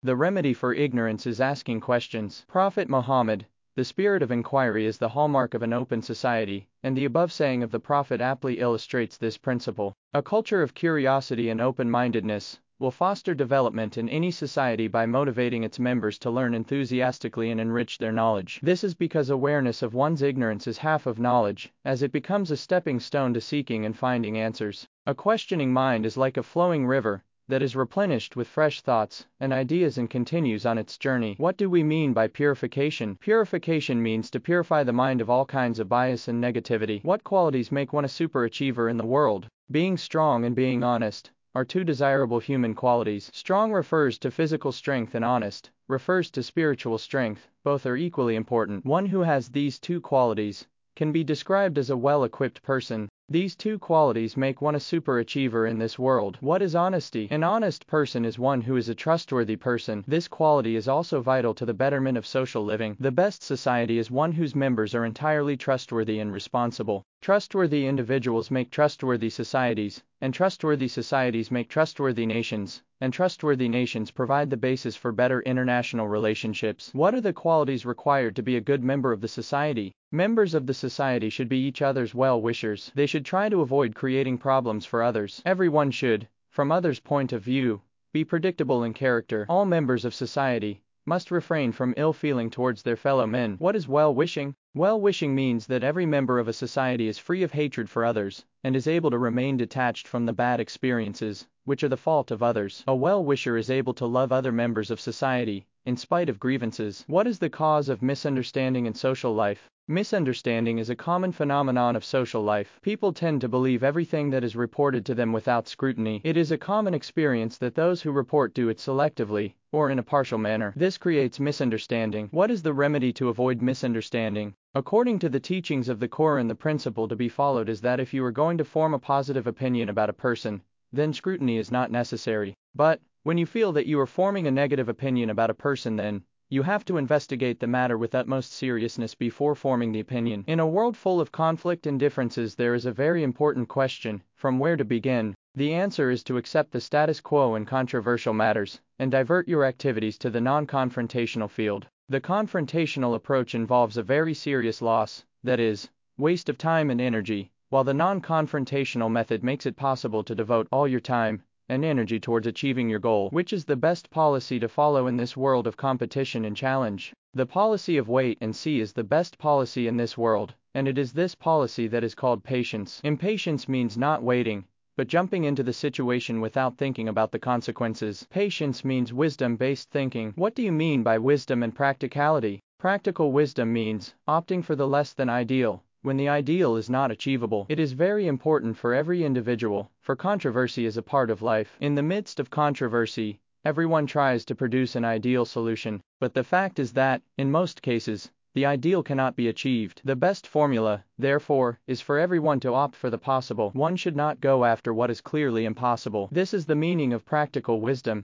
The remedy for ignorance is asking questions. Prophet Muhammad, the spirit of inquiry is the hallmark of an open society, and the above saying of the Prophet aptly illustrates this principle. A culture of curiosity and open-mindedness will foster development in any society by motivating its members to learn enthusiastically and enrich their knowledge. This is because awareness of one's ignorance is half of knowledge, as it becomes a stepping stone to seeking and finding answers. A questioning mind is like a flowing river that is replenished with fresh thoughts and ideas and continues on its journey. What do we mean by purification? Purification means to purify the mind of all kinds of bias and negativity. What qualities make one a superachiever in the world? Being strong and being honest are two desirable human qualities. Strong refers to physical strength and honest refers to spiritual strength. Both are equally important. One who has these two qualities can be described as a well-equipped person. These two qualities make one a superachiever in this world. What is honesty? An honest person is one who is a trustworthy person. This quality is also vital to the betterment of social living. The best society is one whose members are entirely trustworthy and responsible. Trustworthy individuals make trustworthy societies, and trustworthy societies make trustworthy nations, and trustworthy nations provide the basis for better international relationships. What are the qualities required to be a good member of the society? Members of the society should be each other's well-wishers. They should try to avoid creating problems for others. Everyone should, from others' point of view, be predictable in character. All members of society must refrain from ill feeling towards their fellow men. What is well-wishing? Well-wishing means that every member of a society is free of hatred for others, and is able to remain detached from the bad experiences, which are the fault of others. A well-wisher is able to love other members of society, in spite of grievances. What is the cause of misunderstanding in social life? Misunderstanding is a common phenomenon of social life. People tend to believe everything that is reported to them without scrutiny. It is a common experience that those who report do it selectively, or in a partial manner. This creates misunderstanding. What is the remedy to avoid misunderstanding? According to the teachings of the Quran, the principle to be followed is that if you are going to form a positive opinion about a person, then scrutiny is not necessary. But, when you feel that you are forming a negative opinion about a person, then you have to investigate the matter with utmost seriousness before forming the opinion. In a world full of conflict and differences, there is a very important question: from where to begin? The answer is to accept the status quo in controversial matters, and divert your activities to the non-confrontational field. The confrontational approach involves a very serious loss, that is, waste of time and energy, while the non-confrontational method makes it possible to devote all your time and energy towards achieving your goal. Which is the best policy to follow in this world of competition and challenge? The policy of wait and see is the best policy in this world, and it is this policy that is called patience. Impatience means not waiting, but jumping into the situation without thinking about the consequences. Patience means wisdom-based thinking. What do you mean by wisdom and practicality? Practical wisdom means opting for the less than ideal when the ideal is not achievable. It is very important for every individual, for controversy is a part of life. In the midst of controversy, everyone tries to produce an ideal solution, but the fact is that, in most cases, the ideal cannot be achieved. The best formula, therefore, is for everyone to opt for the possible. One should not go after what is clearly impossible. This is the meaning of practical wisdom.